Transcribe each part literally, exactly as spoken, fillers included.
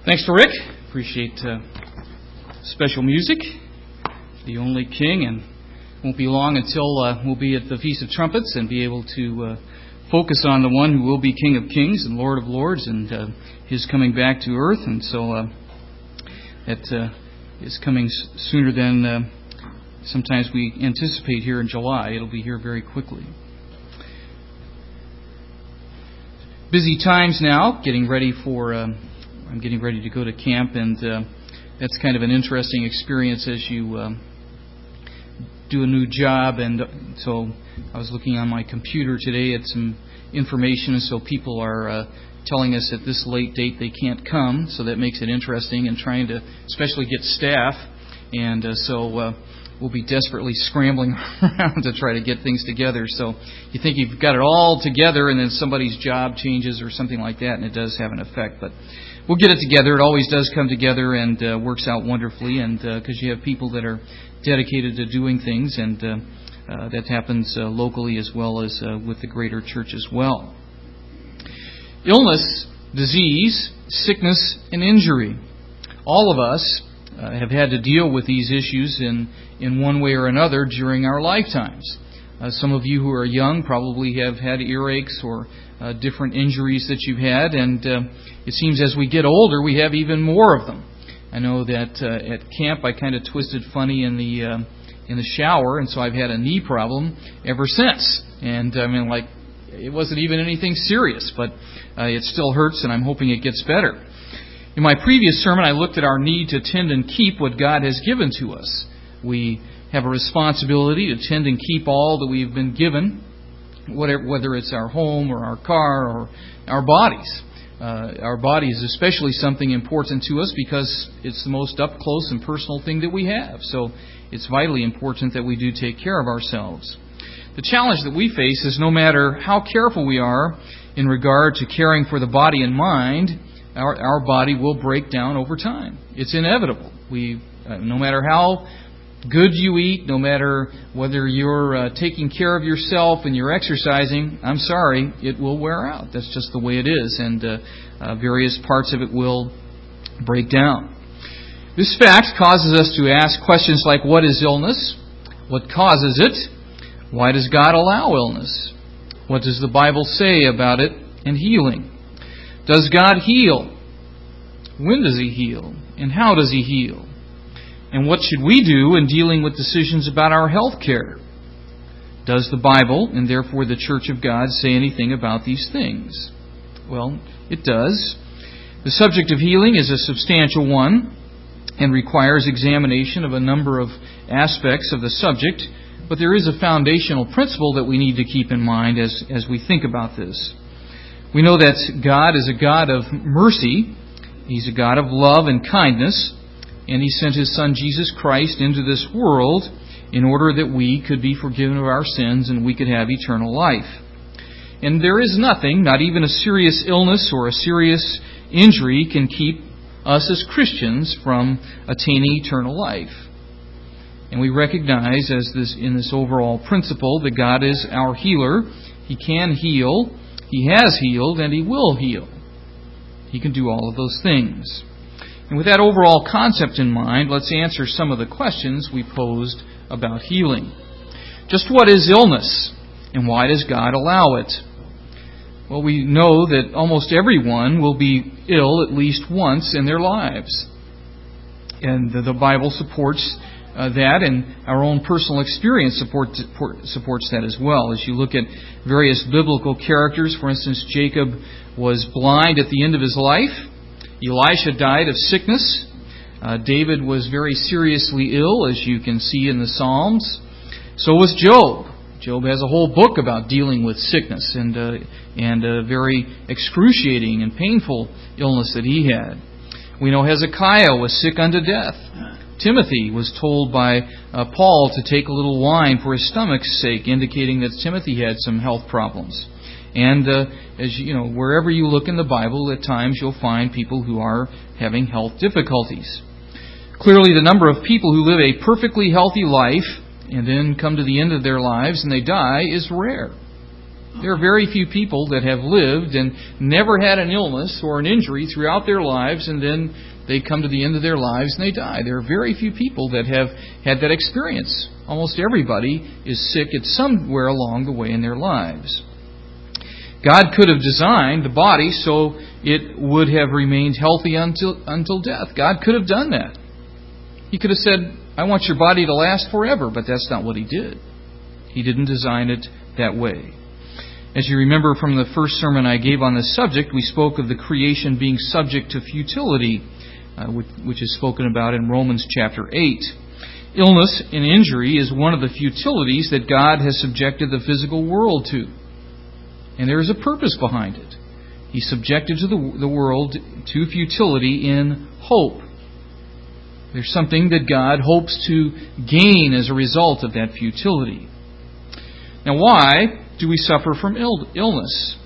Thanks to Rick. Appreciate uh, special music. The only king, and won't be long until uh, we'll be at the Feast of Trumpets and be able to uh, focus on the one who will be King of Kings and Lord of Lords, and uh, his coming back to earth. And so uh, that uh, is coming s- sooner than uh, sometimes we anticipate here in July. It'll be here very quickly. Busy times now, getting ready for. Um, I'm getting ready to go to camp, and uh, that's kind of an interesting experience as you um, do a new job. And so I was looking on my computer today at some information, so people are uh, telling us at this late date they can't come, so that makes it interesting, and trying to especially get staff. And uh, so uh, we'll be desperately scrambling around to try to get things together. So you think you've got it all together, and then somebody's job changes or something like that, and it does have an effect. But we'll get it together. It always does come together and uh, works out wonderfully, and because uh, you have people that are dedicated to doing things, and uh, uh, that happens uh, locally as well as uh, with the greater church as well. Illness, disease, sickness, and injury. All of us uh, have had to deal with these issues in, in one way or another during our lifetimes. Uh, some of you who are young probably have had earaches or uh, different injuries that you've had, and uh, it seems as we get older we have even more of them. I know that uh, at camp I kind of twisted funny in the uh, in the shower, and so I've had a knee problem ever since. And I mean, like, it wasn't even anything serious, but uh, it still hurts, and I'm hoping it gets better. In my previous sermon, I looked at our need to tend and keep what God has given to us. We have a responsibility to tend and keep all that we've been given, whatever, whether it's our home or our car or our bodies. Uh, our body is especially something important to us because it's the most up close and personal thing that we have. So it's vitally important that we do take care of ourselves. The challenge that we face is no matter how careful we are in regard to caring for the body and mind, our, our body will break down over time. It's inevitable. We, uh, no matter how good you eat, no matter whether you're uh, taking care of yourself and you're exercising, I'm sorry, it will wear out. That's just the way it is, and uh, uh, various parts of it will break down. This fact causes us to ask questions like, what is illness? What causes it? Why does God allow illness? What does the Bible say about it and healing? Does God heal? When does He heal? And how does He heal? And what should we do in dealing with decisions about our health care? Does the Bible, and therefore the Church of God, say anything about these things? Well, it does. The subject of healing is a substantial one and requires examination of a number of aspects of the subject, but there is a foundational principle that we need to keep in mind as, as we think about this. We know that God is a God of mercy. He's a God of love and kindness. And He sent His Son Jesus Christ into this world in order that we could be forgiven of our sins and we could have eternal life. And there is nothing, not even a serious illness or a serious injury, can keep us as Christians from attaining eternal life. And we recognize as this in this overall principle that God is our healer. He can heal, He has healed, and He will heal. He can do all of those things. And with that overall concept in mind, let's answer some of the questions we posed about healing. Just what is illness, and why does God allow it? Well, we know that almost everyone will be ill at least once in their lives. And the, the Bible supports uh, that, and our own personal experience support, supports that as well. As you look at various biblical characters, for instance, Jacob was blind at the end of his life. Elisha died of sickness. Uh, David was very seriously ill, as you can see in the Psalms. So was Job. Job has a whole book about dealing with sickness and uh, and a very excruciating and painful illness that he had. We know Hezekiah was sick unto death. Timothy was told by uh, Paul to take a little wine for his stomach's sake, indicating that Timothy had some health problems. And uh, as you know, wherever you look in the Bible, at times you'll find people who are having health difficulties. Clearly, the number of people who live a perfectly healthy life and then come to the end of their lives and they die is rare. There are very few people that have lived and never had an illness or an injury throughout their lives, and then they come to the end of their lives and they die. There are very few people that have had that experience. Almost everybody is sick at somewhere along the way in their lives. God could have designed the body so it would have remained healthy until until death. God could have done that. He could have said, I want your body to last forever, but that's not what He did. He didn't design it that way. As you remember from the first sermon I gave on this subject, we spoke of the creation being subject to futility, uh, which, which is spoken about in Romans chapter eight. Illness and injury is one of the futilities that God has subjected the physical world to. And there is a purpose behind it. He subjected to the, the world to futility in hope. There's something that God hopes to gain as a result of that futility. Now, why do we suffer from Ill- illness?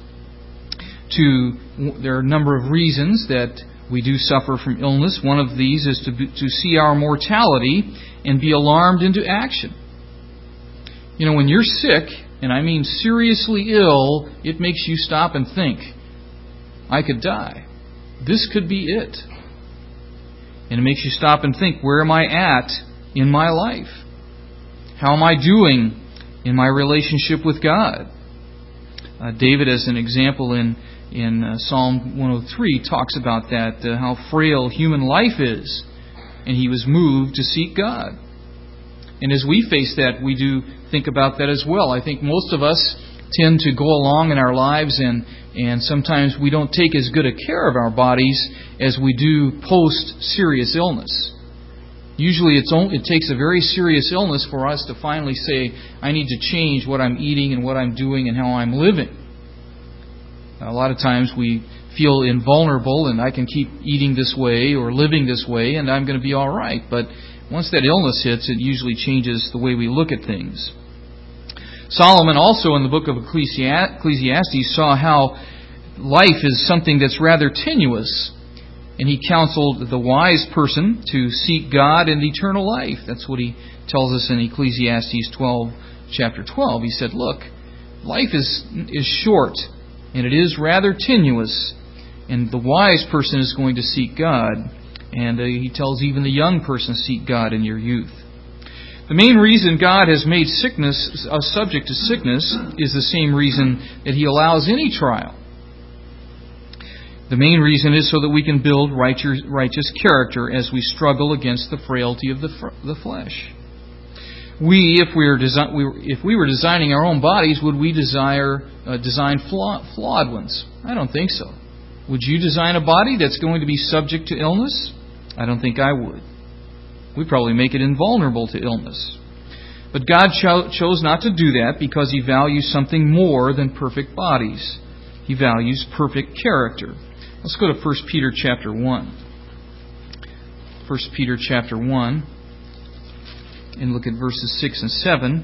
To, there are a number of reasons that we do suffer from illness. One of these is to, be, to see our mortality and be alarmed into action. You know, when you're sick, and I mean seriously ill, it makes you stop and think, I could die. This could be it. And it makes you stop and think, where am I at in my life? How am I doing in my relationship with God? Uh, David, as an example in, in uh, Psalm one oh three, talks about that, uh, how frail human life is. And he was moved to seek God. And as we face that, we do think about that as well. I think most of us tend to go along in our lives, and, and sometimes we don't take as good a care of our bodies as we do post-serious illness. Usually it's only, it takes a very serious illness for us to finally say, I need to change what I'm eating and what I'm doing and how I'm living. A lot of times we feel invulnerable, and I can keep eating this way or living this way and I'm going to be all right. But once that illness hits, it usually changes the way we look at things. Solomon also in the book of Ecclesiastes saw how life is something that's rather tenuous. And he counseled the wise person to seek God and eternal life. That's what he tells us in Ecclesiastes twelve, chapter twelve. He said, look, life is, is short and it is rather tenuous. And the wise person is going to seek God. And uh, he tells even the young person, seek God in your youth. The main reason God has made sickness a subject to sickness is the same reason that He allows any trial. The main reason is so that we can build righteous, righteous character as we struggle against the frailty of the, the flesh. We, if we were desi- we were, if we were designing our own bodies, would we desire uh, design flaw, flawed ones? I don't think so. Would you design a body that's going to be subject to illness? I don't think I would. We'd probably make it invulnerable to illness. But God cho- chose not to do that because He values something more than perfect bodies. He values perfect character. Let's go to First Peter chapter one. First Peter chapter one, and look at verses six and seven.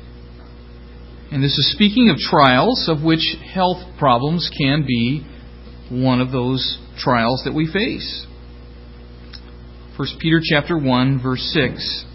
And this is speaking of trials, of which health problems can be one of those trials that we face. First Peter chapter one, verse six.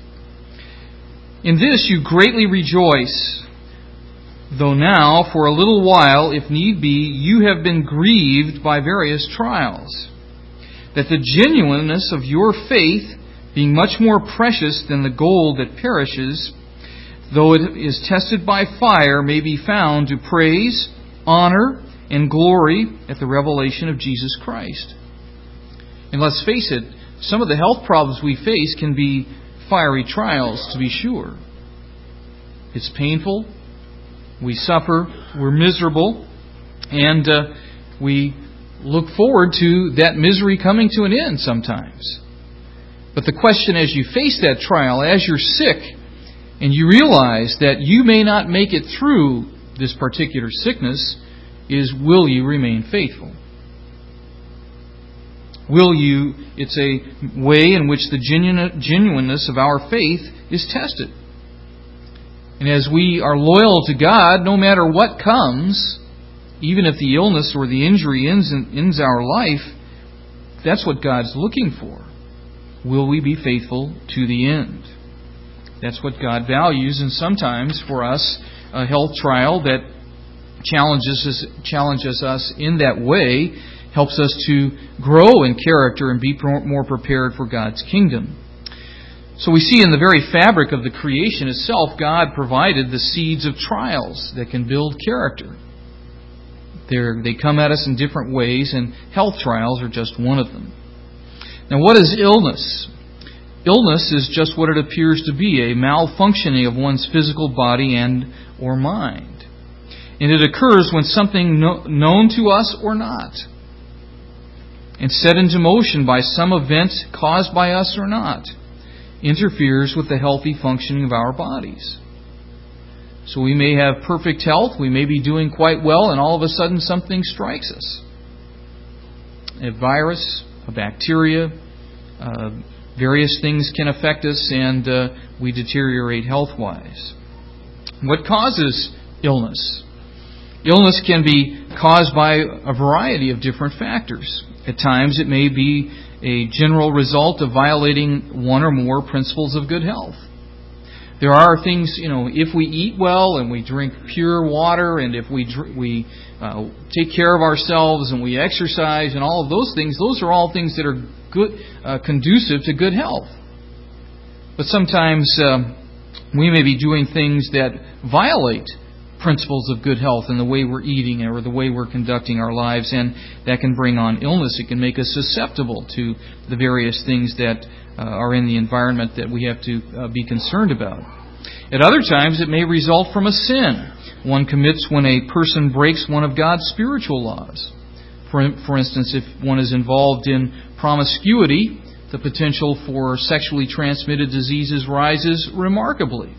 In this you greatly rejoice, though now, for a little while, if need be, you have been grieved by various trials, that the genuineness of your faith, being much more precious than the gold that perishes, though it is tested by fire, may be found to praise, honor, and glory at the revelation of Jesus Christ. And let's face it, some of the health problems we face can be fiery trials, to be sure. It's painful. We suffer. We're miserable. And uh, we look forward to that misery coming to an end sometimes. But the question as you face that trial, as you're sick, and you realize that you may not make it through this particular sickness, is will you remain faithful? Will you, it's a way in which the genuine, genuineness of our faith is tested. And as we are loyal to God, no matter what comes, even if the illness or the injury ends, ends our life, that's what God's looking for. Will we be faithful to the end? That's what God values, and sometimes for us, a health trial that challenges us, challenges us in that way, helps us to grow in character and be more prepared for God's kingdom. So we see in the very fabric of the creation itself, God provided the seeds of trials that can build character. They're, they come at us in different ways, and health trials are just one of them. Now, what is illness? Illness is just what it appears to be, a malfunctioning of one's physical body and or mind. And it occurs when something no, known to us or not, and set into motion by some event caused by us or not, interferes with the healthy functioning of our bodies. So we may have perfect health, we may be doing quite well, and all of a sudden something strikes us. A virus, a bacteria, uh, various things can affect us, and uh, we deteriorate health-wise. What causes illness? Illness can be caused by a variety of different factors. At times it may be a general result of violating one or more principles of good health. There are things, you know, if we eat well and we drink pure water, and if we dr- we uh, take care of ourselves and we exercise and all of those things, those are all things that are good, uh, conducive to good health. But sometimes uh, we may be doing things that violate principles of good health in the way we're eating or the way we're conducting our lives, and that can bring on illness. It can make us susceptible to the various things that uh, are in the environment that we have to uh, be concerned about. At other times, it may result from a sin one commits when a person breaks one of God's spiritual laws. For, for instance, if one is involved in promiscuity, the potential for sexually transmitted diseases rises remarkably.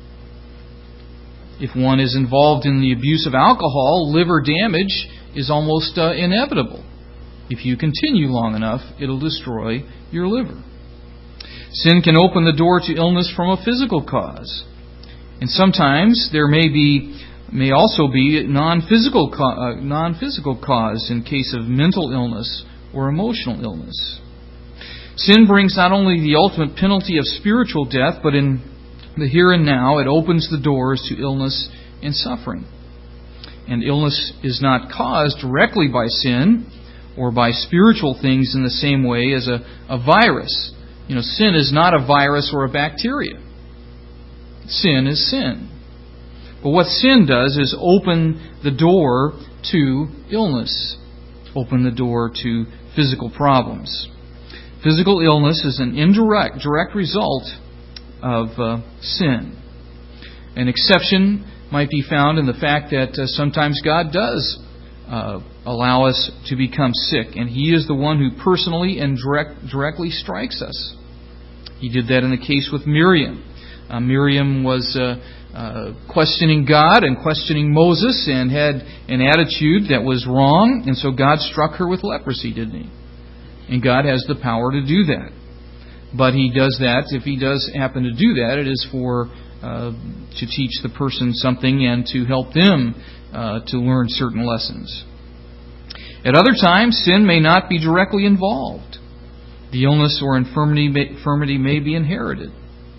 If one is involved in the abuse of alcohol, liver damage is almost uh, inevitable. If you continue long enough, it'll destroy your liver. Sin can open the door to illness from a physical cause. And sometimes there may be, may also be non-physical, uh, non-physical cause in case of mental illness or emotional illness. Sin brings not only the ultimate penalty of spiritual death, but in the here and now, it opens the doors to illness and suffering. And illness is not caused directly by sin or by spiritual things in the same way as a, a virus. You know, sin is not a virus or a bacteria. Sin is sin. But what sin does is open the door to illness, open the door to physical problems. Physical illness is an indirect, direct result of uh, sin. An exception might be found in the fact that uh, sometimes God does uh, allow us to become sick, and He is the one who personally and direct, directly strikes us. He did that in the case with Miriam. Uh, Miriam was uh, uh, questioning God and questioning Moses and had an attitude that was wrong, and so God struck her with leprosy, didn't He? And God has the power to do that. But He does that, if He does happen to do that, it is for uh, to teach the person something and to help them uh, to learn certain lessons. At other times, sin may not be directly involved. The illness or infirmity may, infirmity may be inherited,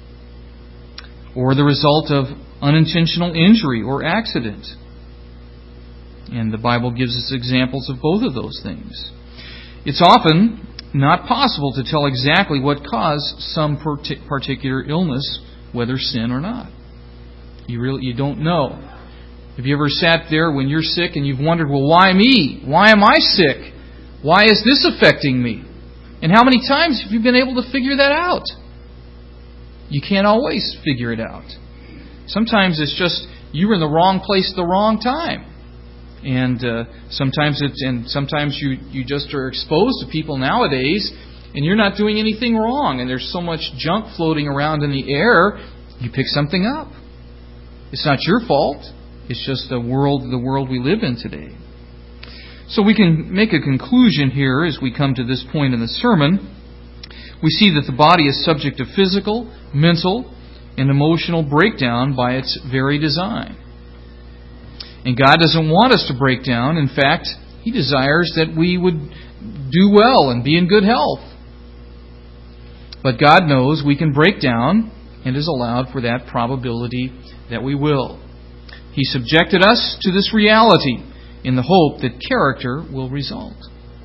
or the result of unintentional injury or accident. And the Bible gives us examples of both of those things. It's often not possible to tell exactly what caused some particular illness, whether sin or not. You really you don't know. Have you ever sat there when you're sick and you've wondered, well, why me? Why am I sick? Why is this affecting me? And how many times have you been able to figure that out? You can't always figure it out. Sometimes it's just you're in the wrong place at the wrong time. And uh, sometimes it's and sometimes you, you just are exposed to people nowadays, and you're not doing anything wrong, and there's so much junk floating around in the air, you pick something up. It's not your fault. It's just the world the world we live in today. So we can make a conclusion here as we come to this point in the sermon. We see that the body is subject to physical, mental, and emotional breakdown by its very design. And God doesn't want us to break down. In fact, He desires that we would do well and be in good health. But God knows we can break down and has allowed for that probability that we will. He subjected us to this reality in the hope that character will result.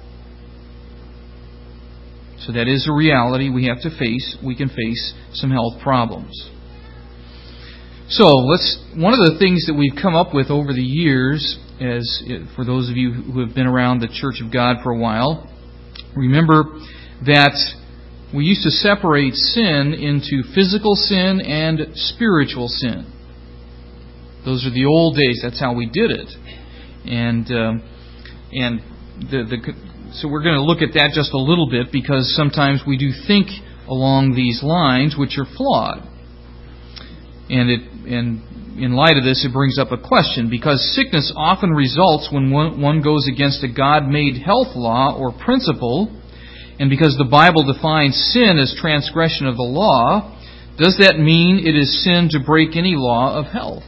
So that is a reality we have to face. We can face some health problems. So let's. One of the things that we've come up with over the years, as for those of you who have been around the Church of God for a while, remember that we used to separate sin into physical sin and spiritual sin. Those are the old days. That's how we did it, and um, and the the. So we're going to look at that just a little bit, because sometimes we do think along these lines, which are flawed. And it, and in light of this, it brings up a question, because sickness often results when one, one goes against a God-made health law or principle, and because the Bible defines sin as transgression of the law, does that mean it is sin to break any law of health?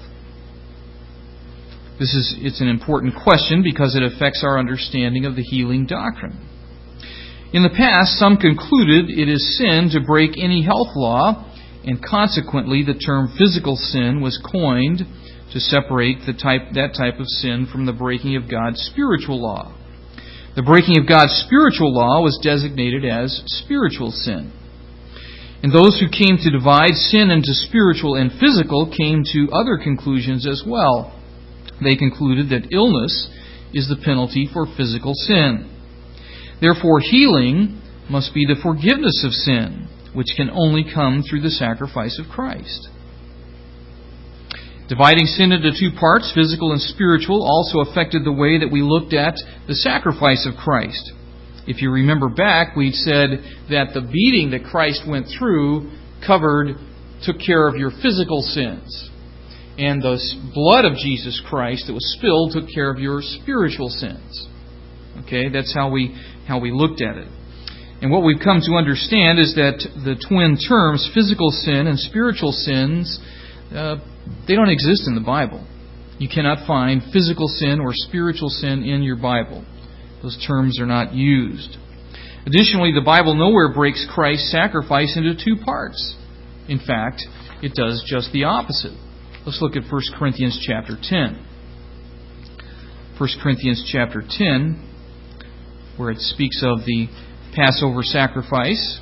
This is it's an important question because it affects our understanding of the healing doctrine. In the past, some concluded it is sin to break any health law, and consequently the term physical sin was coined to separate the type, that type of sin from the breaking of God's spiritual law. The breaking of God's spiritual law was designated as spiritual sin. And those who came to divide sin into spiritual and physical came to other conclusions as well. They concluded that illness is the penalty for physical sin. Therefore, healing must be the forgiveness of sin, which can only come through the sacrifice of Christ. Dividing sin into two parts, physical and spiritual, also affected the way that we looked at the sacrifice of Christ. If you remember back, we said that the beating that Christ went through covered, took care of your physical sins. And the blood of Jesus Christ that was spilled took care of your spiritual sins. Okay, that's how we how we looked at it. And what we've come to understand is that the twin terms, physical sin and spiritual sins, uh, they don't exist in the Bible. You cannot find physical sin or spiritual sin in your Bible. Those terms are not used. Additionally, the Bible nowhere breaks Christ's sacrifice into two parts. In fact, it does just the opposite. Let's look at First Corinthians chapter ten. First Corinthians chapter ten, where it speaks of the Passover sacrifice.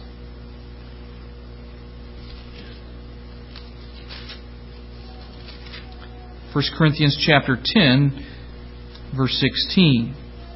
First Corinthians chapter ten, verse sixteen.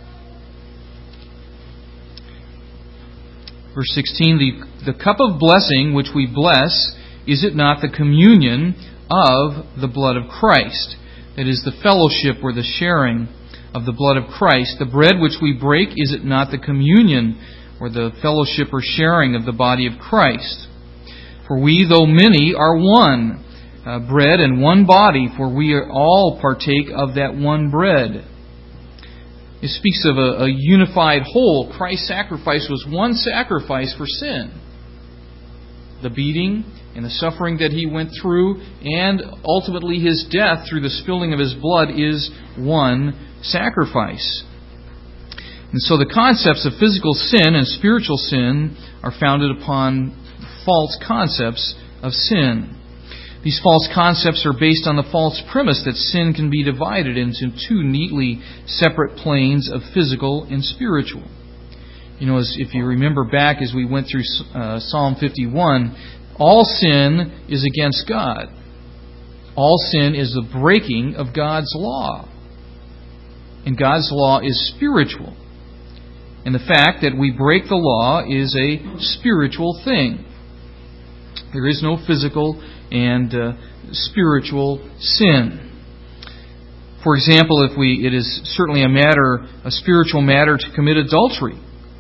Verse sixteen, the, the cup of blessing which we bless, is it not the communion of the blood of Christ? That is the fellowship or the sharing of the blood of Christ. The bread which we break, is it not the communion or the fellowship or sharing of the body of Christ? For we, though many, are one uh, bread and one body, for we are all partake of that one bread. It speaks of a, a unified whole. Christ's sacrifice was one sacrifice for sin. The beating and the suffering that He went through, and ultimately His death through the spilling of His blood, is one sacrifice. And so the concepts of physical sin and spiritual sin are founded upon false concepts of sin. These false concepts are based on the false premise that sin can be divided into two neatly separate planes of physical and spiritual. You know, as if you remember back as we went through uh, Psalm fifty-one, all sin is against God. All sin is the breaking of God's law. And God's law is spiritual. And the fact that we break the law is a spiritual thing. There is no physical and uh, spiritual sin. For example, if we, it is certainly a matter, a spiritual matter to commit adultery.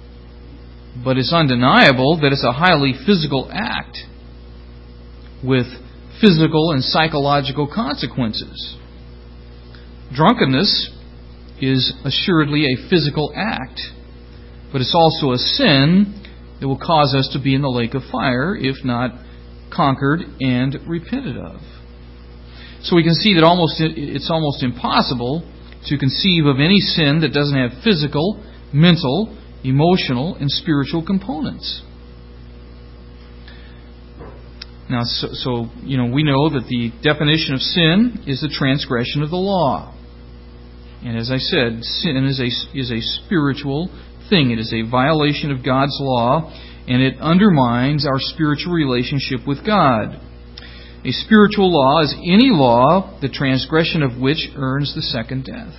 But it's undeniable that it's a highly physical act with physical and psychological consequences. Drunkenness is assuredly a physical act, but it's also a sin that will cause us to be in the lake of fire if not conquered and repented of. So we can see that almost it's almost impossible to conceive of any sin that doesn't have physical, mental, emotional, and spiritual components. Now, so, so you know, we know that the definition of sin is the transgression of the law. And as I said, sin is a, is a spiritual thing. It is a violation of God's law, and it undermines our spiritual relationship with God. A spiritual law is any law, the transgression of which earns the second death.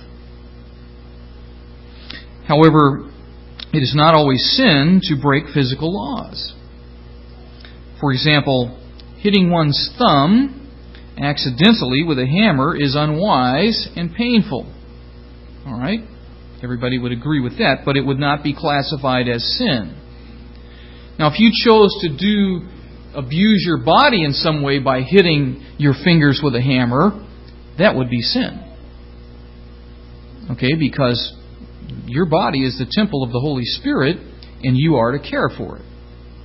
However, it is not always sin to break physical laws. For example, hitting one's thumb accidentally with a hammer is unwise and painful. All right? Everybody would agree with that, but it would not be classified as sin. Now, if you chose to do abuse your body in some way by hitting your fingers with a hammer, that would be sin. Okay? Because your body is the temple of the Holy Spirit, and you are to care for it.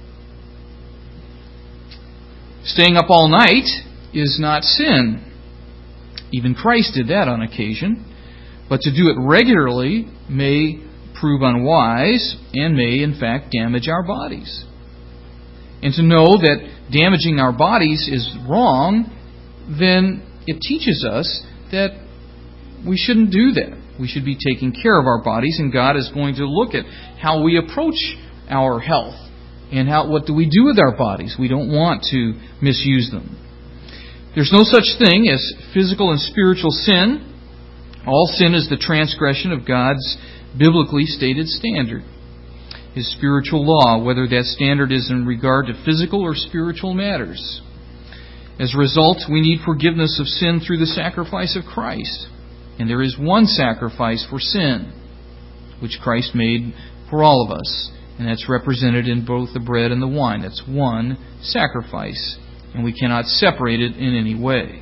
Staying up all night is not sin. Even Christ did that on occasion. But to do it regularly may prove unwise and may, in fact, damage our bodies. And to know that damaging our bodies is wrong, then it teaches us that we shouldn't do that. We should be taking care of our bodies, and God is going to look at how we approach our health and how what do we do with our bodies. We don't want to misuse them. There's no such thing as physical and spiritual sin. All sin is the transgression of God's biblically stated standard, His spiritual law, whether that standard is in regard to physical or spiritual matters. As a result, we need forgiveness of sin through the sacrifice of Christ. And there is one sacrifice for sin, which Christ made for all of us. And that's represented in both the bread and the wine. That's one sacrifice. And we cannot separate it in any way.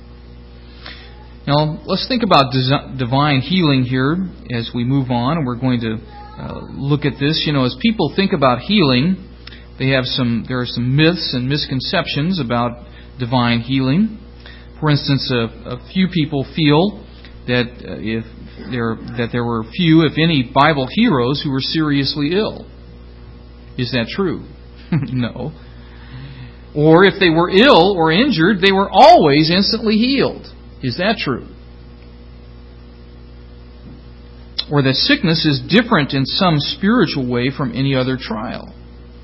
Now, let's think about divine healing here as we move on. And we're going to uh, look at this. You know, as people think about healing, they have some. there are some myths and misconceptions about divine healing. For instance, a, a few people feel that uh, if there that there were few, if any, Bible heroes who were seriously ill. Is that true? No. Or if they were ill or injured, they were always instantly healed. Is that true? Or that sickness is different in some spiritual way from any other trial?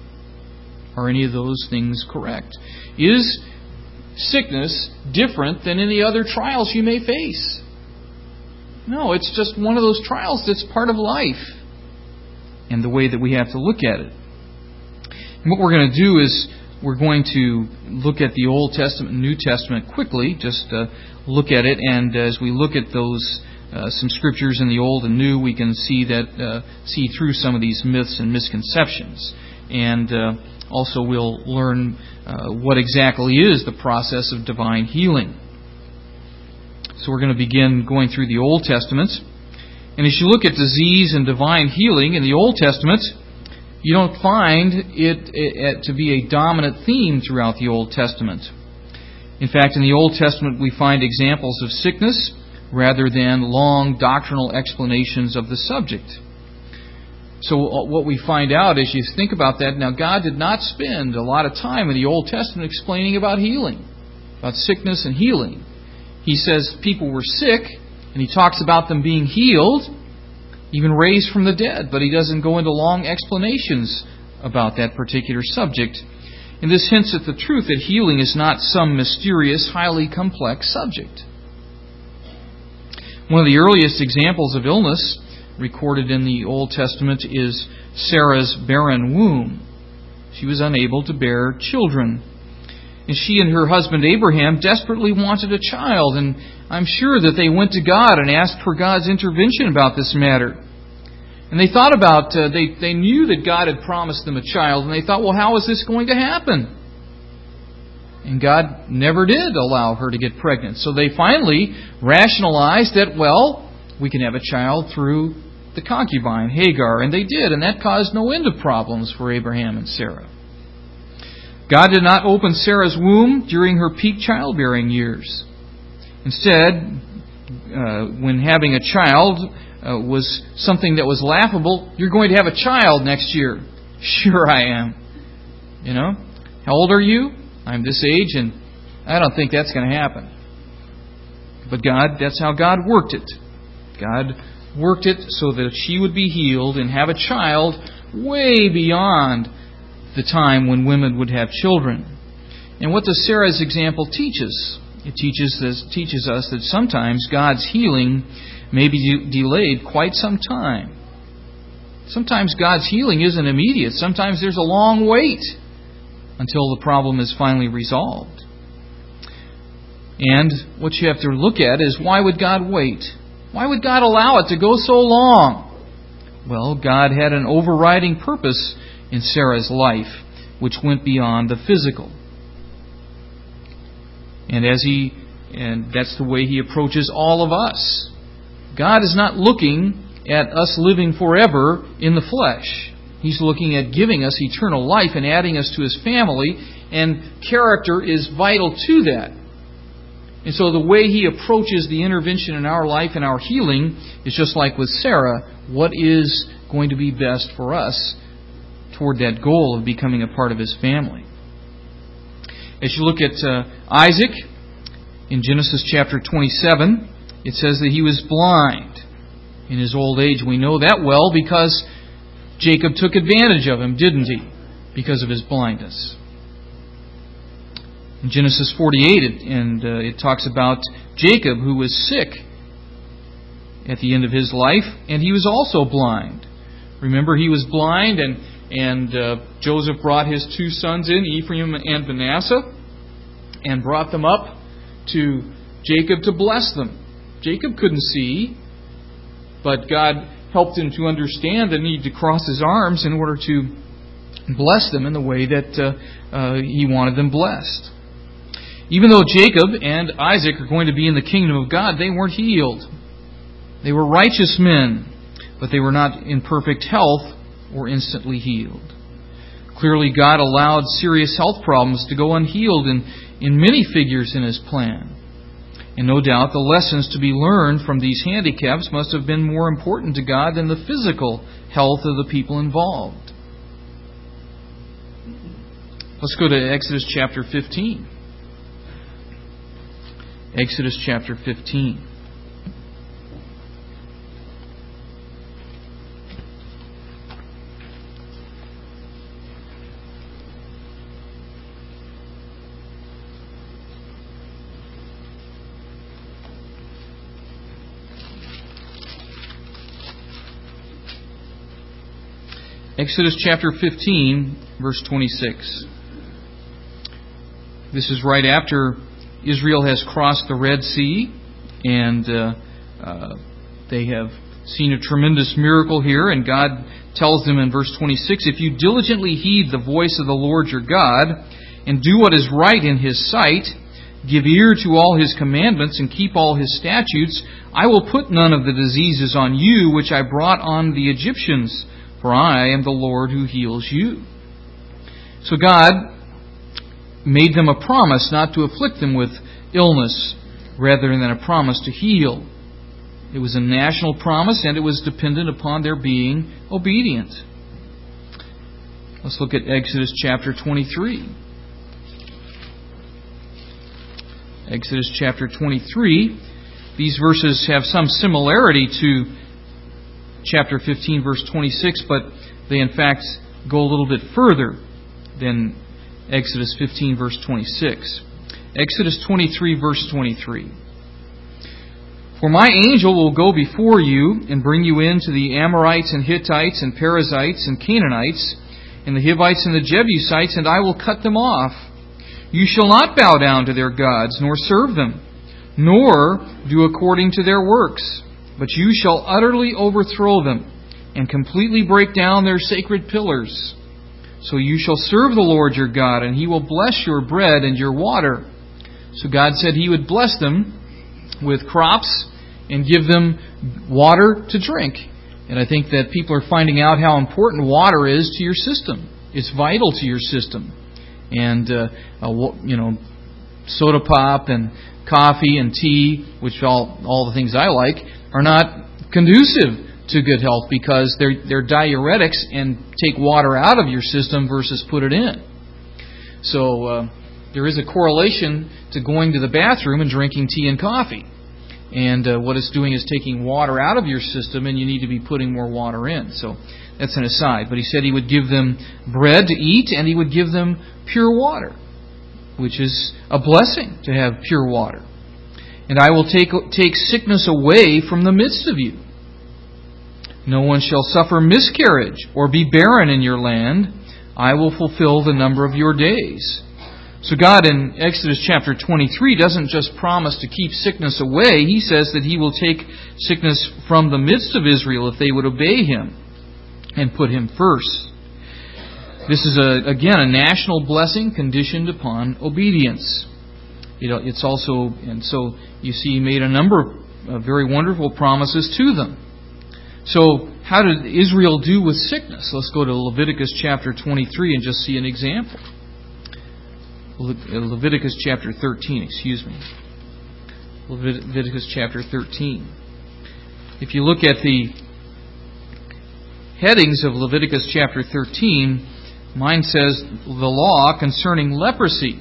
Are any of those things correct? Is sickness different than any other trials you may face? No, it's just one of those trials that's part of life and the way that we have to look at it. And what we're going to do is we're going to look at the Old Testament and New Testament quickly, just uh, look at it, and as we look at those uh, some scriptures in the Old and New, we can see that uh, see through some of these myths and misconceptions. And uh, also we'll learn uh, what exactly is the process of divine healing. So we're going to begin going through the Old Testament. And as you look at disease and divine healing in the Old Testament, you don't find it, it to be a dominant theme throughout the Old Testament. In fact, in the Old Testament we find examples of sickness rather than long doctrinal explanations of the subject. So what we find out as you think about that, now God did not spend a lot of time in the Old Testament explaining about healing, about sickness and healing. He says people were sick, and He talks about them being healed, even raised from the dead, but He doesn't go into long explanations about that particular subject. And this hints at the truth that healing is not some mysterious, highly complex subject. One of the earliest examples of illness recorded in the Old Testament is Sarah's barren womb. She was unable to bear children. And she and her husband Abraham desperately wanted a child, and I'm sure that they went to God and asked for God's intervention about this matter. And they thought about, uh, they, they knew that God had promised them a child, and they thought, well, how is this going to happen? And God never did allow her to get pregnant. So they finally rationalized that, well, we can have a child through the concubine, Hagar. And they did, and that caused no end of problems for Abraham and Sarah. God did not open Sarah's womb during her peak childbearing years. Instead, uh, when having a child uh, was something that was laughable, you're going to have a child next year. Sure I am. You know? How old are you? I'm this age, and I don't think that's going to happen. But God, that's how God worked it. God worked it so that she would be healed and have a child way beyond the time when women would have children. And what does Sarah's example teach us? It teaches us, teaches us that sometimes God's healing may be de- delayed quite some time. Sometimes God's healing isn't immediate. Sometimes there's a long wait until the problem is finally resolved. And what you have to look at is, why would God wait? Why would God allow it to go so long? Well, God had an overriding purpose in Sarah's life, which went beyond the physical. And as he, and that's the way He approaches all of us. God is not looking at us living forever in the flesh. He's looking at giving us eternal life and adding us to His family, and character is vital to that. And so the way He approaches the intervention in our life and our healing is just like with Sarah. What is going to be best for us toward that goal of becoming a part of His family? As you look at uh, Isaac in Genesis chapter twenty-seven, it says that he was blind in his old age. We know that well because Jacob took advantage of him, didn't he? Because of his blindness. In Genesis forty-eight, it, and uh, it talks about Jacob, who was sick at the end of his life, and he was also blind. Remember, he was blind, and and uh, Joseph brought his two sons in, Ephraim and Manasseh, and brought them up to Jacob to bless them. Jacob couldn't see, but God helped him to understand the need to cross his arms in order to bless them in the way that uh, uh, he wanted them blessed. Even though Jacob and Isaac are going to be in the kingdom of God, they weren't healed. They were righteous men, but they were not in perfect health or instantly healed. Clearly, God allowed serious health problems to go unhealed in, in many figures in His plan. And no doubt the lessons to be learned from these handicaps must have been more important to God than the physical health of the people involved. Let's go to Exodus chapter fifteen. Exodus chapter fifteen. Exodus chapter fifteen, verse twenty-six. This is right after Israel has crossed the Red Sea, and uh, uh, they have seen a tremendous miracle here, and God tells them in verse twenty-six, "If you diligently heed the voice of the Lord your God, and do what is right in His sight, give ear to all His commandments, and keep all His statutes, I will put none of the diseases on you which I brought on the Egyptians, for I am the Lord who heals you." So God made them a promise not to afflict them with illness, rather than a promise to heal. It was a national promise, and it was dependent upon their being obedient. Let's look at Exodus chapter twenty-three. Exodus chapter twenty-three. These verses have some similarity to chapter fifteen, verse twenty-six, but they in fact go a little bit further than Exodus fifteen, verse twenty-six. Exodus twenty-three, verse twenty-three. "For my angel will go before you and bring you into the Amorites and Hittites and Perizzites and Canaanites and the Hivites and the Jebusites, and I will cut them off. You shall not bow down to their gods, nor serve them, nor do according to their works. But you shall utterly overthrow them and completely break down their sacred pillars. So you shall serve the Lord your God, and He will bless your bread and your water." So God said He would bless them with crops and give them water to drink. And I think that people are finding out how important water is to your system. It's vital to your system. And, uh, uh, you know, soda pop and coffee and tea, which all all the things I like, are not conducive to good health because they're they're diuretics and take water out of your system versus put it in. So uh, there is a correlation to going to the bathroom and drinking tea and coffee. And uh, what it's doing is taking water out of your system, and you need to be putting more water in. So that's an aside. But he said he would give them bread to eat, and he would give them pure water, which is a blessing to have pure water. And I will take take sickness away from the midst of you. No one shall suffer miscarriage or be barren in your land. I will fulfill the number of your days. So God in Exodus chapter twenty-three doesn't just promise to keep sickness away. He says that He will take sickness from the midst of Israel if they would obey Him and put Him first. This is, a, again, a national blessing conditioned upon obedience. You know, it's also, and so you see He made a number of uh, very wonderful promises to them. So how did Israel do with sickness? Let's go to Leviticus chapter twenty-three and just see an example. Le- Leviticus chapter thirteen, excuse me. Leviticus chapter thirteen. If you look at the headings of Leviticus chapter thirteen, mine says the law concerning leprosy.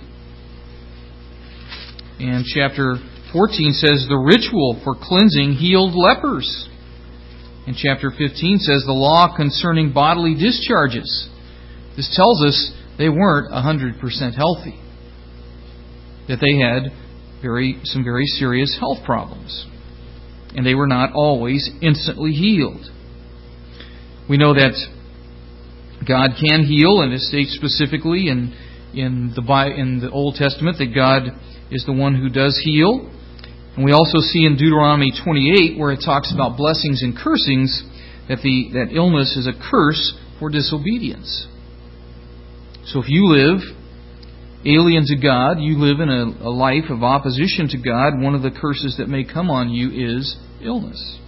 And chapter fourteen says the ritual for cleansing healed lepers. And chapter fifteen says the law concerning bodily discharges. This tells us they weren't one hundred percent healthy. That they had very some very serious health problems. And they were not always instantly healed. We know that God can heal, and it states specifically in in the in the Old Testament that God is the one who does heal. And we also see in Deuteronomy twenty-eight, where it talks about blessings and cursings, that the that illness is a curse for disobedience. So if you live alien to God, you live in a, a life of opposition to God, one of the curses that may come on you is illness.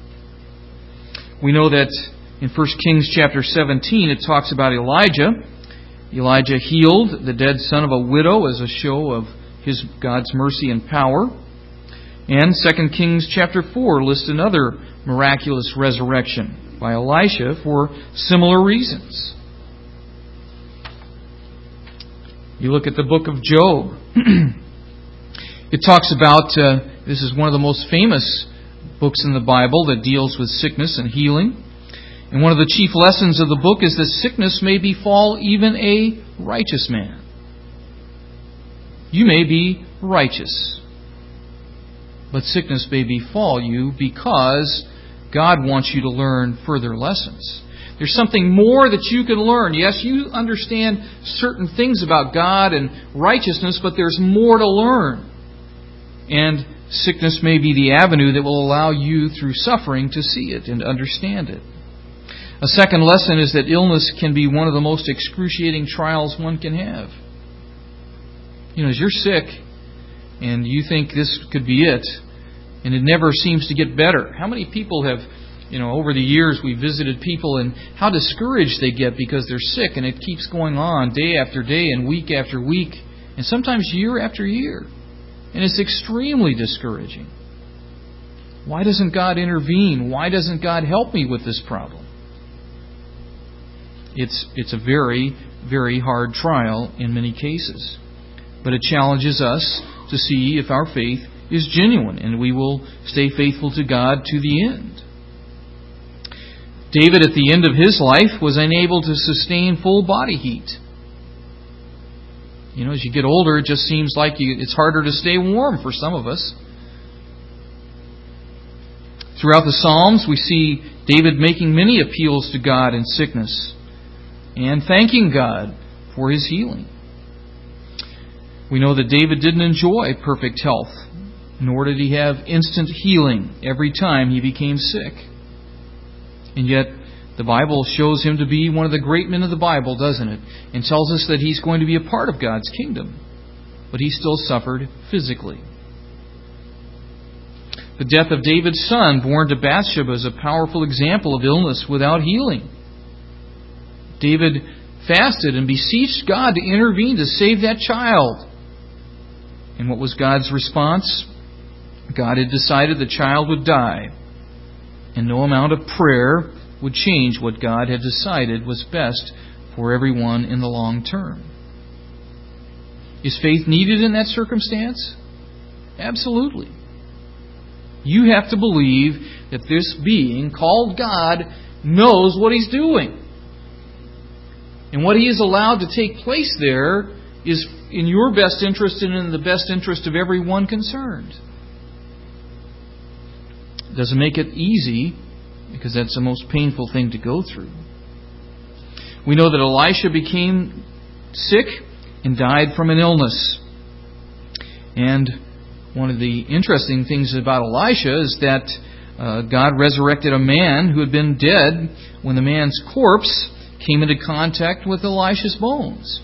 We know that in First Kings chapter seventeen, it talks about Elijah. Elijah healed the dead son of a widow as a show of his God's mercy and power. And Second Kings chapter four lists another miraculous resurrection by Elisha for similar reasons. You look at the book of Job. It talks about, uh, this is one of the most famous books in the Bible that deals with sickness and healing. And one of the chief lessons of the book is that sickness may befall even a righteous man. You may be righteous, but sickness may befall you because God wants you to learn further lessons. There's something more that you can learn. Yes, you understand certain things about God and righteousness, but there's more to learn. And sickness may be the avenue that will allow you through suffering to see it and understand it. A second lesson is that illness can be one of the most excruciating trials one can have. You know, as you're sick and you think this could be it, and it never seems to get better. How many people have, you know, over the years we visited people and how discouraged they get because they're sick, and it keeps going on day after day and week after week and sometimes year after year. And it's extremely discouraging. Why doesn't God intervene? Why doesn't God help me with this problem? It's it's a very, very hard trial in many cases. But it challenges us to see if our faith is genuine, and we will stay faithful to God to the end. David, at the end of his life, was unable to sustain full body heat. You know, as you get older, it just seems like you, it's harder to stay warm for some of us. Throughout the Psalms, we see David making many appeals to God in sickness and thanking God for his healing. We know that David didn't enjoy perfect health, nor did he have instant healing every time he became sick. And yet, the Bible shows him to be one of the great men of the Bible, doesn't it? And tells us that he's going to be a part of God's kingdom. But he still suffered physically. The death of David's son, born to Bathsheba, is a powerful example of illness without healing. David fasted and beseeched God to intervene to save that child. And what was God's response? God had decided the child would die. And no amount of prayer would change what God had decided was best for everyone in the long term. Is faith needed in that circumstance? Absolutely. You have to believe that this being called God knows what He's doing. And what He has allowed to take place there is in your best interest and in the best interest of everyone concerned. It doesn't make it easy, because that's the most painful thing to go through. We know that Elisha became sick and died from an illness. And one of the interesting things about Elisha is that uh, God resurrected a man who had been dead when the man's corpse came into contact with Elisha's bones.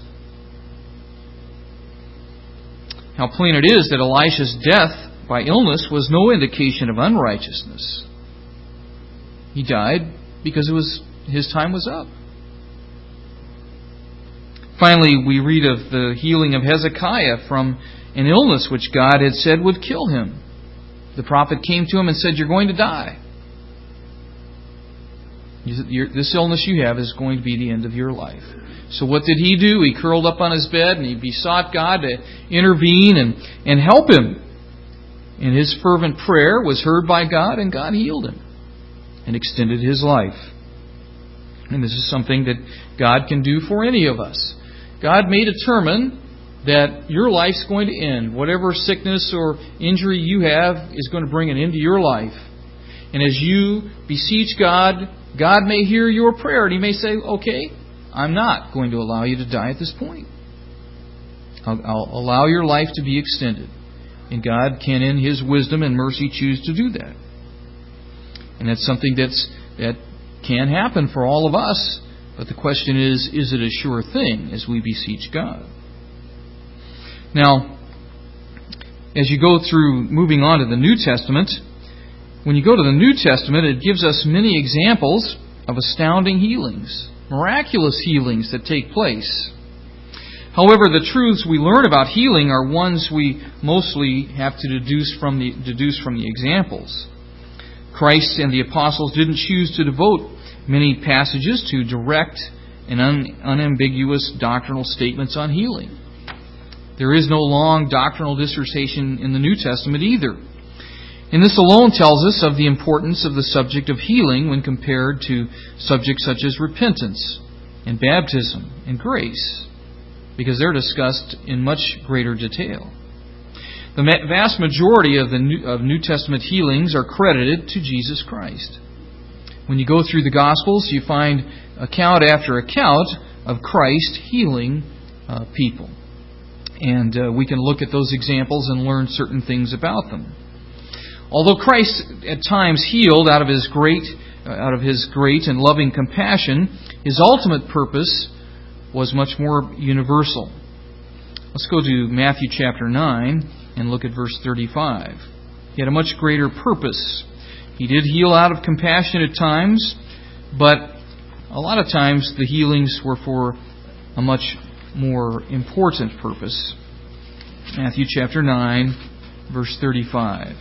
How plain it is that Elisha's death by illness was no indication of unrighteousness. He died because it was his time was up. Finally, we read of the healing of Hezekiah from an illness which God had said would kill him. The prophet came to him and said, "You're going to die. This illness you have is going to be the end of your life." So what did he do? He curled up on his bed and he besought God to intervene and, and help him. And his fervent prayer was heard by God, and God healed him and extended his life. And this is something that God can do for any of us. God may determine that your life's going to end. Whatever sickness or injury you have is going to bring an end to your life. And as you beseech God, God may hear your prayer, and He may say, "Okay, I'm not going to allow you to die at this point. I'll, I'll allow your life to be extended." And God can, in His wisdom and mercy, choose to do that. And that's something that's that can happen for all of us. But the question is, is it a sure thing as we beseech God? Now, as you go through moving on to the New Testament, when you go to the New Testament, it gives us many examples of astounding healings, miraculous healings that take place. However, the truths we learn about healing are ones we mostly have to deduce from the deduce from the examples. Christ and the apostles didn't choose to devote many passages to direct and un, unambiguous doctrinal statements on healing. There is no long doctrinal dissertation in the New Testament either. And this alone tells us of the importance of the subject of healing when compared to subjects such as repentance and baptism and grace, because they're discussed in much greater detail. The vast majority of the New, of New Testament healings are credited to Jesus Christ. When you go through the Gospels, you find account after account of Christ healing uh, people. And uh, we can look at those examples and learn certain things about them. Although Christ at times healed out of His great, uh, out of His great and loving compassion, His ultimate purpose was much more universal. Let's go to Matthew chapter nine and look at verse thirty-five. He had a much greater purpose. He did heal out of compassion at times, but a lot of times the healings were for a much more important purpose. Matthew chapter nine, verse thirty-five.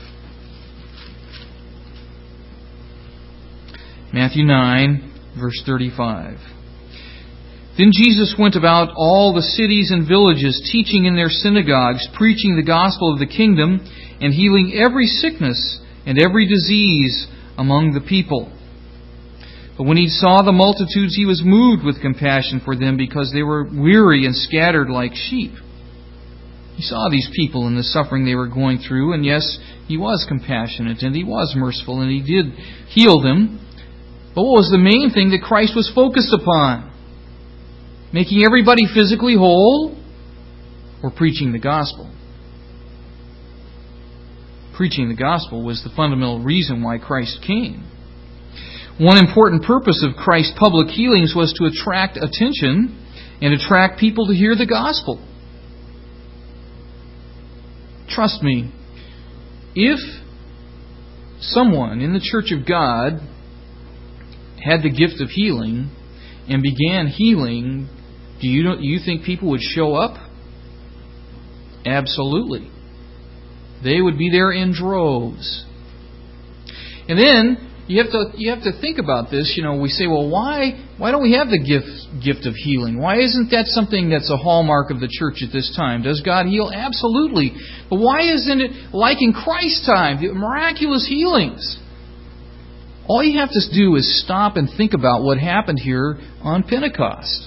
Matthew nine, verse thirty-five. Then Jesus went about all the cities and villages, teaching in their synagogues, preaching the gospel of the kingdom, and healing every sickness and every disease among the people. But when He saw the multitudes, He was moved with compassion for them, because they were weary and scattered like sheep. He saw these people and the suffering they were going through, and yes, He was compassionate and He was merciful and He did heal them. But what was the main thing that Christ was focused upon? Making everybody physically whole, or preaching the gospel? Preaching the gospel was the fundamental reason why Christ came. One important purpose of Christ's public healings was to attract attention and attract people to hear the gospel. Trust me, if someone in the Church of God had the gift of healing and began healing, do you know, you think people would show up? Absolutely. They would be there in droves. And then you have to you have to think about this. You know, we say, well, why why don't we have the gift gift of healing? Why isn't that something that's a hallmark of the church at this time? Does God heal? Absolutely. But why isn't it like in Christ's time, the miraculous healings? All you have to do is stop and think about what happened here on Pentecost.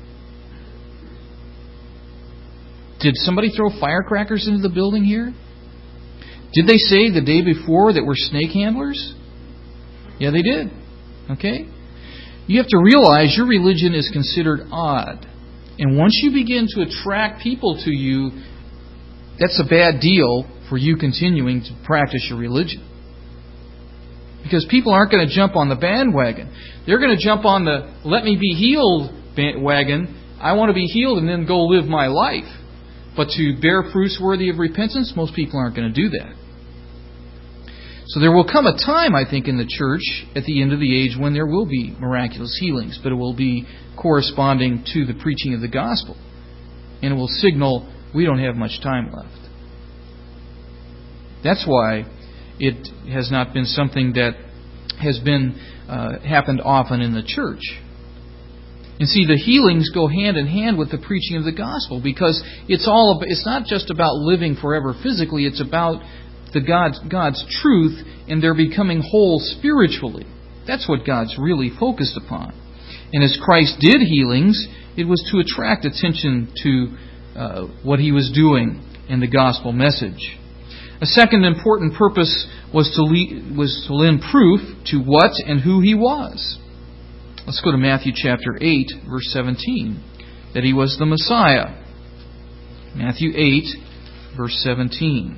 Did somebody throw firecrackers into the building here? Did they say the day before that we're snake handlers? Yeah, they did. Okay? You have to realize your religion is considered odd. And once you begin to attract people to you, that's a bad deal for you continuing to practice your religion. Because people aren't going to jump on the bandwagon. They're going to jump on the let me be healed wagon. I want to be healed and then go live my life. But to bear fruits worthy of repentance, most people aren't going to do that. So there will come a time, I think, in the church at the end of the age when there will be miraculous healings, but it will be corresponding to the preaching of the gospel. And it will signal we don't have much time left. That's why it has not been something that has been uh, happened often in the church. And see, the healings go hand in hand with the preaching of the gospel, because it's all about, it's not just about living forever physically, it's about the God's, God's truth and their becoming whole spiritually. That's what God's really focused upon. And as Christ did healings, it was to attract attention to uh, what He was doing in the gospel message. A second important purpose was to, lead, was to lend proof to what and who He was. Let's go to Matthew chapter eight, verse seventeen. That He was the Messiah. Matthew eight, verse seventeen.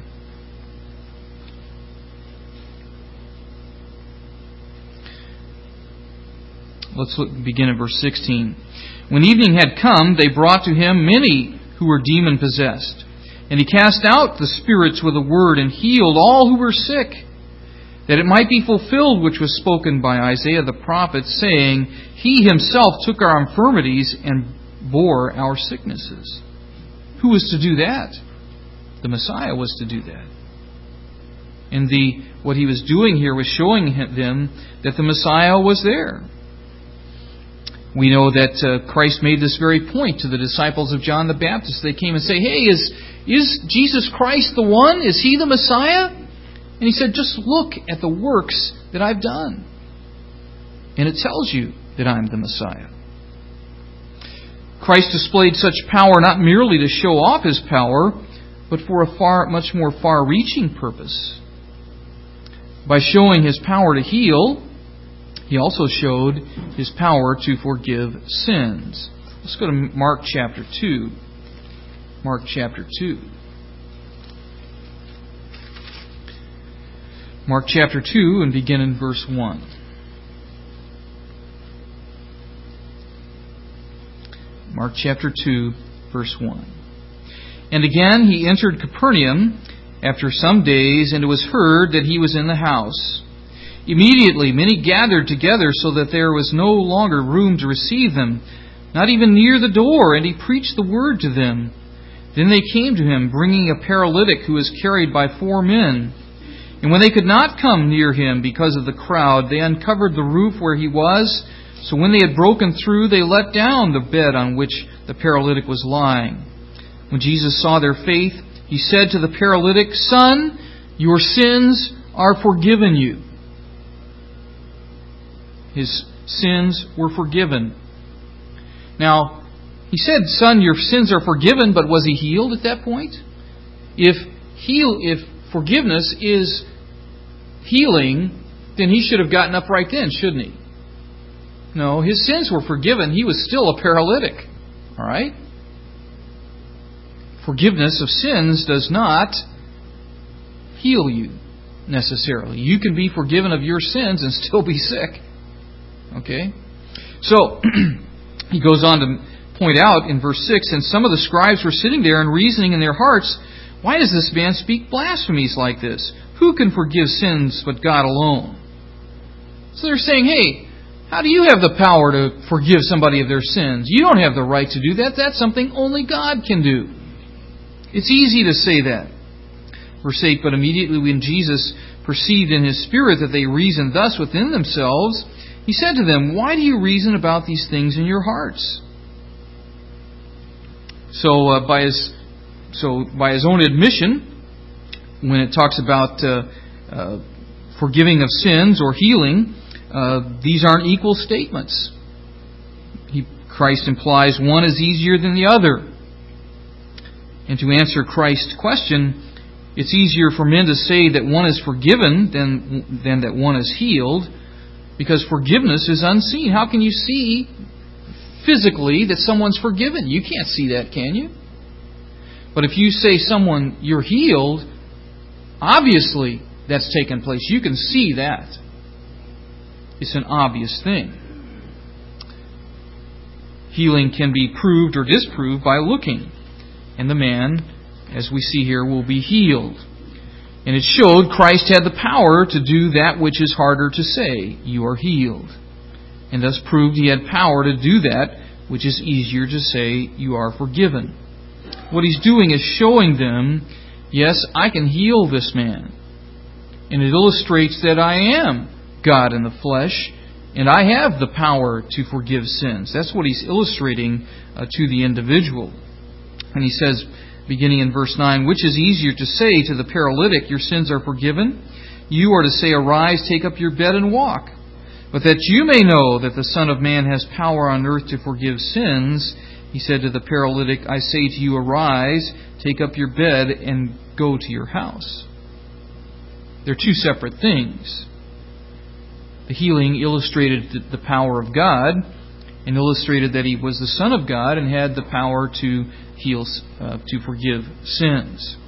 Let's look, begin at verse sixteen. When evening had come, they brought to Him many who were demon-possessed. And He cast out the spirits with a word and healed all who were sick, that it might be fulfilled which was spoken by Isaiah the prophet, saying, He Himself took our infirmities and bore our sicknesses. Who was to do that? The Messiah was to do that. And the what He was doing here was showing them that the Messiah was there. We know that uh, Christ made this very point to the disciples of John the Baptist. They came and say, Hey, is, is Jesus Christ the one? Is He the Messiah? And He said, just look at the works that I've done. And it tells you that I'm the Messiah. Christ displayed such power not merely to show off His power, but for a far, much more far-reaching purpose. By showing His power to heal, He also showed His power to forgive sins. Let's go to Mark chapter two. Mark chapter two. Mark chapter two and begin in verse one. Mark chapter two, verse one. And again He entered Capernaum after some days, and it was heard that He was in the house. Immediately many gathered together so that there was no longer room to receive them, not even near the door, and He preached the word to them. Then they came to Him, bringing a paralytic who was carried by four men. And when they could not come near Him because of the crowd, they uncovered the roof where He was. So when they had broken through, they let down the bed on which the paralytic was lying. When Jesus saw their faith, He said to the paralytic, Son, your sins are forgiven you. His sins were forgiven. Now, He said, Son, your sins are forgiven, but was He healed at that point? If heal, if forgiveness is healing, then He should have gotten up right then, shouldn't He? No, His sins were forgiven. He was still a paralytic. All right? Forgiveness of sins does not heal you necessarily. You can be forgiven of your sins and still be sick. Okay? So, he goes on to point out in verse six, and some of the scribes were sitting there and reasoning in their hearts, Why does this man speak blasphemies like this? Who can forgive sins but God alone? So they're saying, hey, how do you have the power to forgive somebody of their sins? You don't have the right to do that. That's something only God can do. It's easy to say that. Verse eight, but immediately when Jesus perceived in his spirit that they reasoned thus within themselves, he said to them, why do you reason about these things in your hearts? So uh, by his so by his own admission, when it talks about uh, uh, forgiving of sins or healing, uh, these aren't equal statements. He, Christ implies one is easier than the other. And to answer Christ's question, it's easier for men to say that one is forgiven than, than that one is healed, because forgiveness is unseen. How can you see physically that someone's forgiven? You can't see that, can you? But if you say someone, you're healed, obviously that's taken place. You can see that. It's an obvious thing. Healing can be proved or disproved by looking. And the man, as we see here, will be healed. And it showed Christ had the power to do that which is harder to say, you are healed. And thus proved he had power to do that which is easier to say, you are forgiven. What he's doing is showing them, yes, I can heal this man. And it illustrates that I am God in the flesh, and I have the power to forgive sins. That's what he's illustrating uh, to the individual. And he says, beginning in verse nine, which is easier to say to the paralytic, your sins are forgiven? You are to say, arise, take up your bed and walk. But that you may know that the Son of Man has power on earth to forgive sins, he said to the paralytic, I say to you, arise, take up your bed, and go to your house. They're two separate things. The healing illustrated the power of God and illustrated that he was the Son of God and had the power to heal, uh, to forgive sins.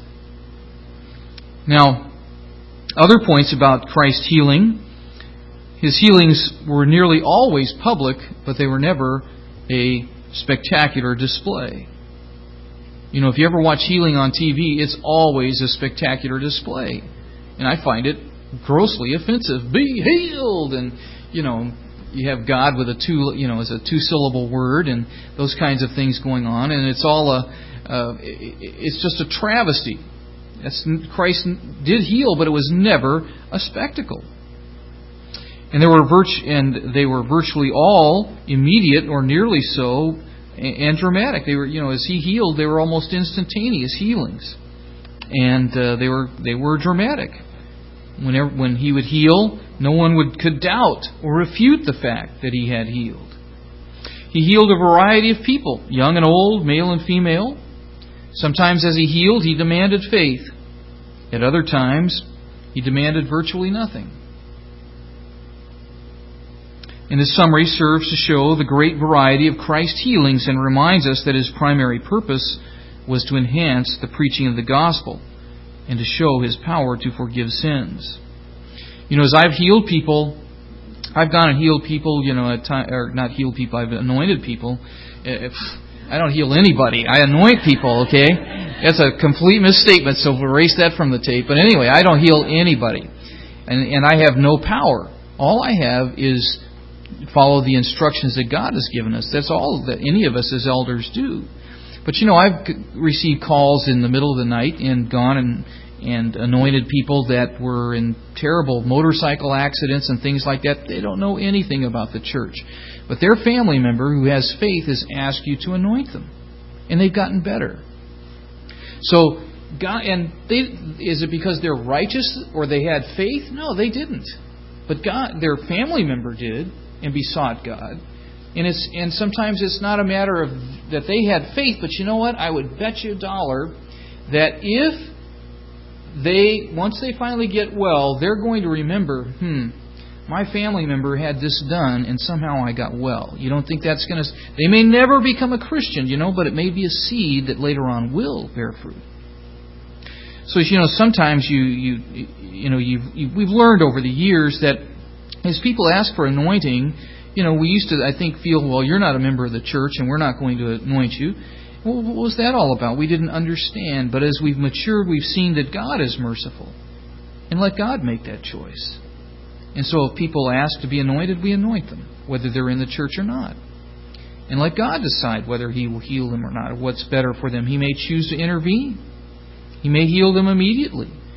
Now, other points about Christ's healing. His healings were nearly always public, but they were never a spectacular display. You know, if you ever watch healing on T V, it's always a spectacular display. And I find it grossly offensive. Be healed! And, you know, you have God with a two, you know, as a two-syllable word and those kinds of things going on. And it's all a, uh, it's just a travesty. That's, Christ did heal, but it was never a spectacle. And there were virt- and they were virtually all immediate or nearly so and dramatic. They were, you know, as he healed, they were almost instantaneous healings, and uh, they were they were dramatic. Whenever when he would heal, no one would could doubt or refute the fact that he had healed. He healed a variety of people, young and old, male and female. Sometimes as he healed, he demanded faith. At other times, he demanded virtually nothing. And this summary serves to show the great variety of Christ's healings and reminds us that his primary purpose was to enhance the preaching of the gospel and to show his power to forgive sins. You know, as I've healed people, I've gone and healed people, you know, at time, or not healed people, I've anointed people. If, I don't heal anybody. I anoint people, okay? That's a complete misstatement, so we'll erase that from the tape. But anyway, I don't heal anybody. And, and I have no power. All I have is follow the instructions that God has given us. That's all that any of us as elders do. But you know, I've received calls in the middle of the night and gone and, and anointed people that were in terrible motorcycle accidents and things like that. They don't know anything about the church. But their family member who has faith has asked you to anoint them. And they've gotten better. So, God, and they, is it because they're righteous or they had faith? No, they didn't. But God, their family member did and besought God. And it's and sometimes it's not a matter of that they had faith, but you know what? I would bet you a dollar that if they, once they finally get well, they're going to remember, hmm, my family member had this done and somehow I got well. You don't think that's going to... They may never become a Christian, you know, but it may be a seed that later on will bear fruit. So, you know, sometimes you, you, you know, you've, you, we've learned over the years that as people ask for anointing, you know, we used to, I think, feel, well, you're not a member of the church and we're not going to anoint you. Well, what was that all about? We didn't understand. But as we've matured, we've seen that God is merciful. And let God make that choice. And so if people ask to be anointed, we anoint them, whether they're in the church or not. And let God decide whether He will heal them or not, or what's better for them. He may choose to intervene. He may heal them immediately.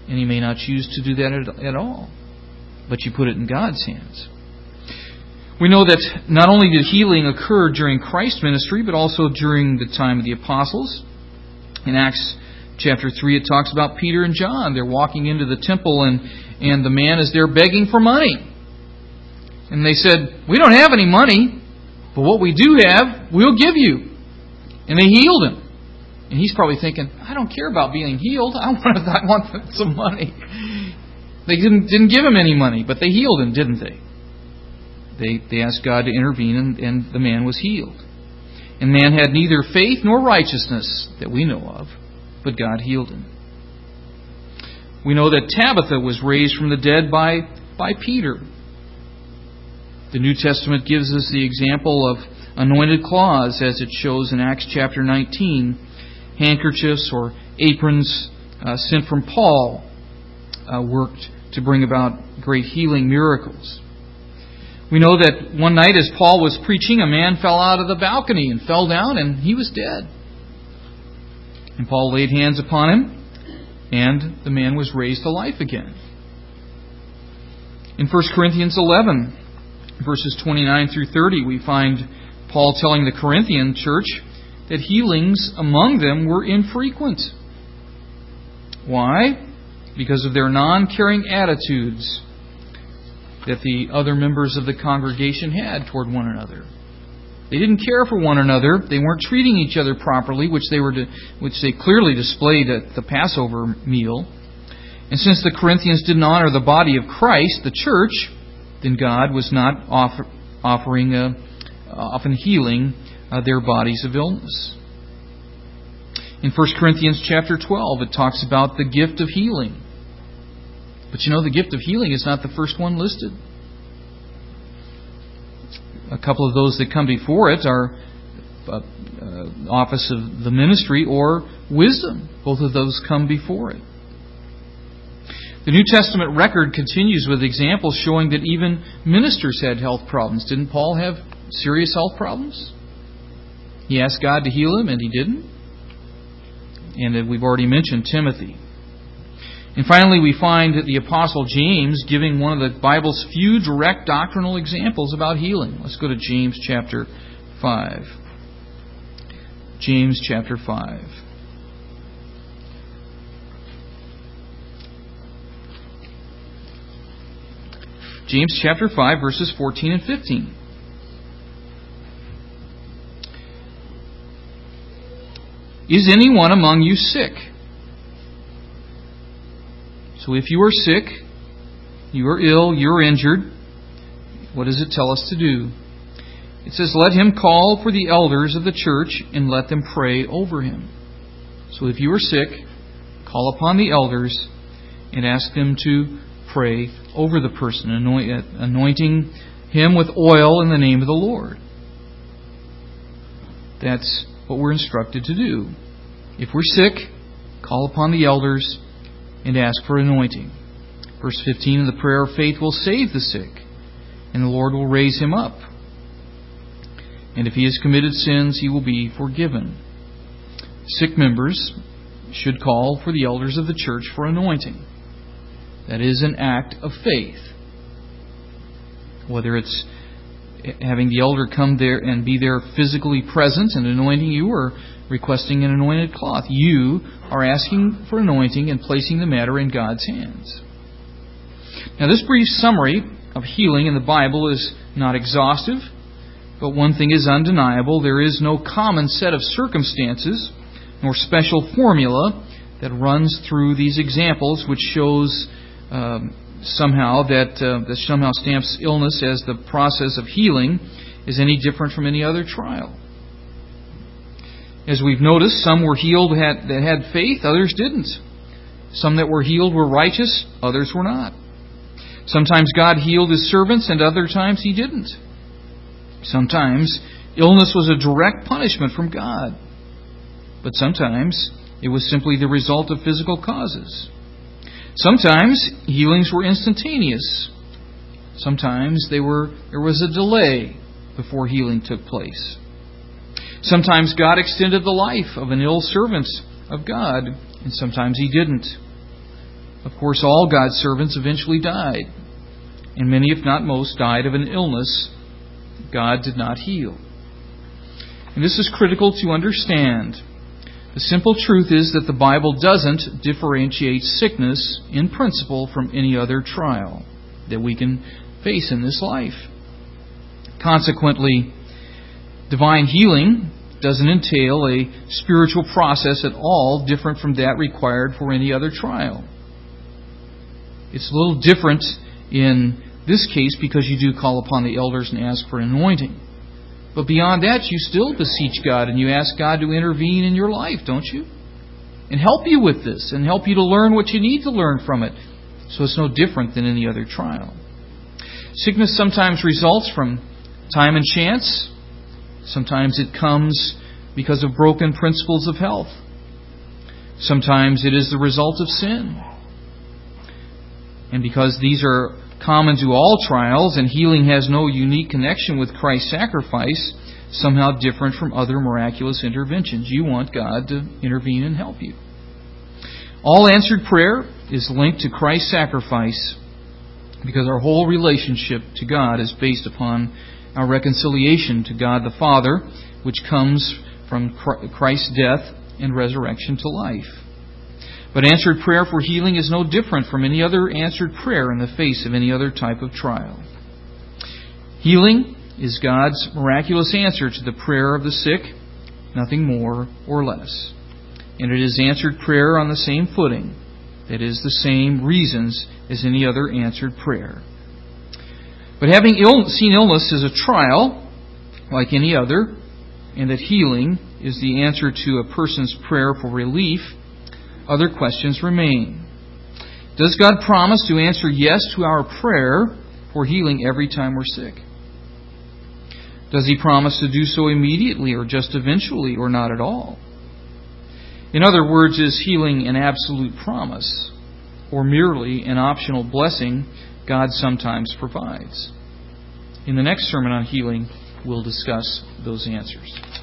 And He may not choose to do that at, at all. But you put it in God's hands. We know that not only did healing occur during Christ's ministry, but also during the time of the apostles. In Acts chapter three, it talks about Peter and John. They're walking into the temple, and, and the man is there begging for money. And they said, "We don't have any money, but what we do have, we'll give you." And they healed him. And he's probably thinking, "I don't care about being healed. I want, I want some money." They didn't, didn't give him any money, but they healed him, didn't they? They, they asked God to intervene, and, and the man was healed. And man had neither faith nor righteousness that we know of, but God healed him. We know that Tabitha was raised from the dead by, by Peter. The New Testament gives us the example of anointed cloths, as it shows in Acts chapter nineteen. Handkerchiefs or aprons uh, sent from Paul uh, worked to bring about great healing miracles. We know that one night as Paul was preaching, a man fell out of the balcony and fell down, and he was dead. And Paul laid hands upon him, and the man was raised to life again. In First Corinthians eleven, verses twenty-nine through thirty, we find Paul telling the Corinthian church that healings among them were infrequent. Why? Because of their non-caring attitudes that the other members of the congregation had toward one another. They didn't care for one another. They weren't treating each other properly, which they were, to, which they clearly displayed at the Passover meal. And since the Corinthians didn't honor the body of Christ, the church, then God was not offer, offering, a, often healing uh, their bodies of illness. In First Corinthians chapter twelve, it talks about the gift of healing. But you know, the gift of healing is not the first one listed. A couple of those that come before it are uh, uh, office of the ministry or wisdom. Both of those come before it. The New Testament record continues with examples showing that even ministers had health problems. Didn't Paul have serious health problems? He asked God to heal him, and He didn't. And we've already mentioned Timothy. And finally, we find that the Apostle James giving one of the Bible's few direct doctrinal examples about healing. Let's go to James chapter five. James chapter five. James chapter five, verses fourteen and fifteen. Is anyone among you sick? So if you are sick, you are ill, you're injured, what does it tell us to do? It says, let him call for the elders of the church and let them pray over him. So if you are sick, call upon the elders and ask them to pray over the person, anointing him with oil in the name of the Lord. That's what we're instructed to do. If we're sick, call upon the elders and ask for anointing. Verse fifteen, and the prayer of faith will save the sick, and the Lord will raise him up. And if he has committed sins, he will be forgiven. Sick members should call for the elders of the church for anointing. That is an act of faith. Whether it's having the elder come there and be there physically present and anointing you, or requesting an anointed cloth, you are asking for anointing and placing the matter in God's hands. Now, this brief summary of healing in the Bible is not exhaustive, but one thing is undeniable. There is no common set of circumstances nor special formula that runs through these examples, which shows um, somehow that, uh, that somehow stamps illness as the process of healing is any different from any other trial. As we've noticed, some were healed that had faith, others didn't. Some that were healed were righteous, others were not. Sometimes God healed His servants, and other times He didn't. Sometimes illness was a direct punishment from God, but sometimes it was simply the result of physical causes. Sometimes healings were instantaneous. Sometimes they were there was a delay before healing took place. Sometimes God extended the life of an ill servant of God, and sometimes He didn't. Of course, all God's servants eventually died, and many, if not most, died of an illness God did not heal. And this is critical to understand. The simple truth is that the Bible doesn't differentiate sickness in principle from any other trial that we can face in this life. Consequently, divine healing doesn't entail a spiritual process at all different from that required for any other trial. It's a little different in this case because you do call upon the elders and ask for anointing. But beyond that, you still beseech God and you ask God to intervene in your life, don't you? And help you with this and help you to learn what you need to learn from it. So it's no different than any other trial. Sickness sometimes results from time and chance. Sometimes it comes because of broken principles of health. Sometimes it is the result of sin. And because these are common to all trials and healing has no unique connection with Christ's sacrifice, somehow different from other miraculous interventions, you want God to intervene and help you. All answered prayer is linked to Christ's sacrifice because our whole relationship to God is based upon our reconciliation to God the Father, which comes from Christ's death and resurrection to life. But answered prayer for healing is no different from any other answered prayer in the face of any other type of trial. Healing is God's miraculous answer to the prayer of the sick, nothing more or less. And it is answered prayer on the same footing, that is, the same reasons as any other answered prayer. But having Ill- seen illness as a trial, like any other, and that healing is the answer to a person's prayer for relief, other questions remain. Does God promise to answer yes to our prayer for healing every time we're sick? Does He promise to do so immediately or just eventually or not at all? In other words, is healing an absolute promise or merely an optional blessing God sometimes provides? In the next sermon on healing, we'll discuss those answers.